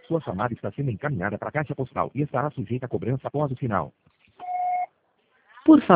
Sua chamada está sendo encaminhada para a caixa postal e estará sujeita a cobrança após o sinal. Por